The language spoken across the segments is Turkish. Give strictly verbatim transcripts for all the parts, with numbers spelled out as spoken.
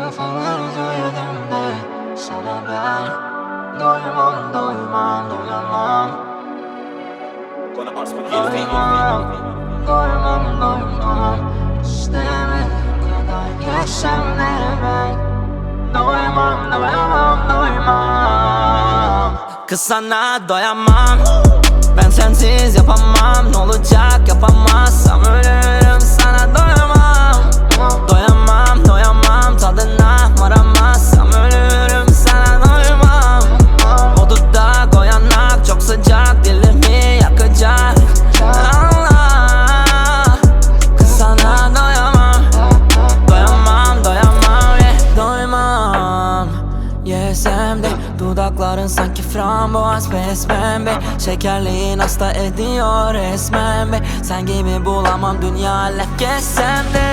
defalar söyledim de sana ben doymam, doymam, doyamam. Doymam, doymam, doymam. İstemediğim kadar yaşam ne ben. Doymam, doyamam, doymam. Kız sana doyamam, ben sensiz yapamam. Ne olacak yapamazsam ölürüm, sana doyamam. Doyamam, doyamam, tadına varamazsam ölürüm, sana doymam. O dudak, o yanak çok sıcak, dilimi yakacak. Allah, kız sana doyamam. Doyamam, doyamam, yeah, doymam. Yesem de dudakların sanki frambuaz pembe. Şekerliğin hasta ediyor resmen be. Sen gibi bulamam dünya alem gezsem de.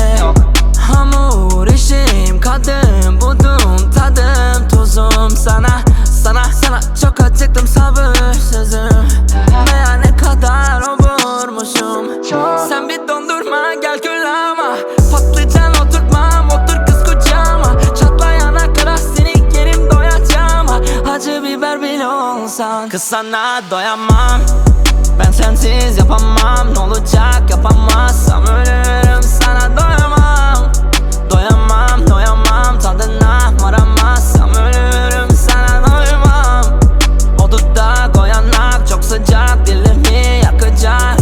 Hamur işim, kadın budum, tadım tuzum. Sana, sana, sana çok acıktım, sabırsızım. Veya ne kadar oburmuşum. Sen bir dondurma gel kül ama patlıcan oturtmam, otur kız kucağıma. Çatlayana kadar seni yerim doyacağım. Acı biber bile olsan. Kız sana doyamam, ben sensiz yapamam. Ne olacak yapamazsam ölürüm, sana doyamam. Doyamam, doyamam, tadına varamazsam ölürüm, sana doymam. O dudak, o yanak çok sıcak, dilimi yakacak.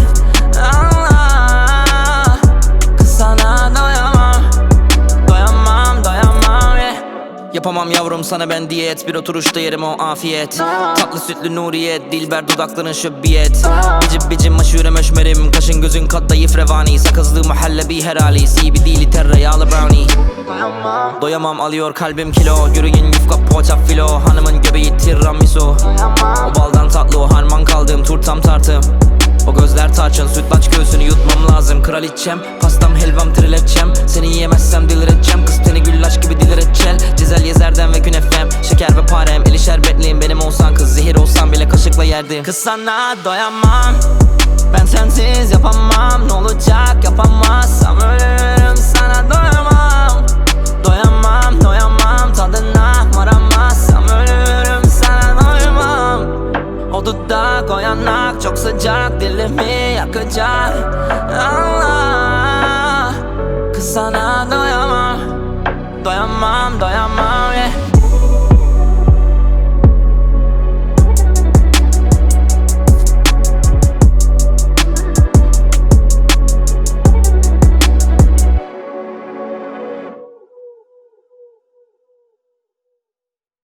Allah, kız sana doyamam. Doyamam, doyamam, yeah. Yapamam yavrum sana ben diyet, bir oturuşta yerim o afiyet. Tatlı sütlü nuriyet, dilber dudakların şöbbiyet. Bicim bicim maşure meşmerim, kaşın gözün kadayıf revani. Sakızlı muhallebi her hali, C B D'li tereyağlı brownie. Doyamam, Doyamam alıyor kalbim kilo, yürüyün yufka poğaça filo. Hanımın göbeği tiramisu. doyamam. O baldan tatlı o harman kaldığım turtam tartım. O gözler tarçın, sütlaç göğsünü yutmam lazım. Kraliçem, pastam helvam trileçem. Seni yiyemezsem delirecem, kız teni güllaç gibi dilir etçel. Cizel yezerden ve künefem, şeker ve parem, eli şerbetliyim. Benim olsan kız, zehir olsan bile kaşıkla yerdim. Kız sana doyamam, ben sensiz yapamam. Ne olacak yapamazsam ölürüm, sana doyamam. Doyamam, doyamam, tadına varamazsam ölürüm, sana doymam. O dudak, o yanak çok sıcak, dilimi yakacak. Allah, kız sana